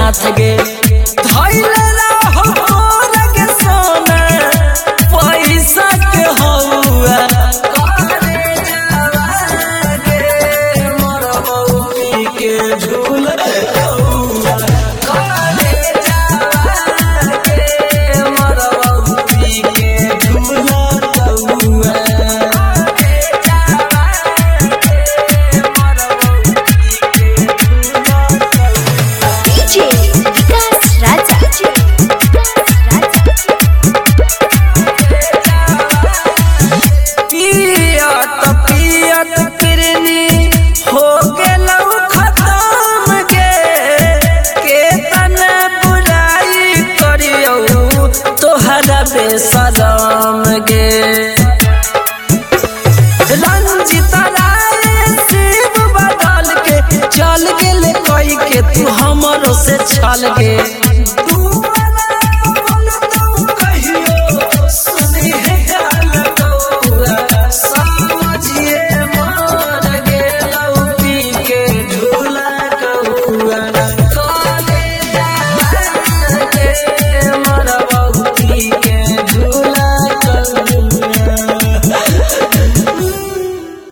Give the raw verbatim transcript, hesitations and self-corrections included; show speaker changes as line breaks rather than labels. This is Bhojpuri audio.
हाथ गे धइले रहो तोरा के सोना पैसा के हौआ करे जावा गे मरबौ पी के झूल हौआ करे जावा गे मरबौ पी के झूल हौआ सलाम गे रंजित राय शिव बदल के चल गेले कोई के तू हमरो से छल गे।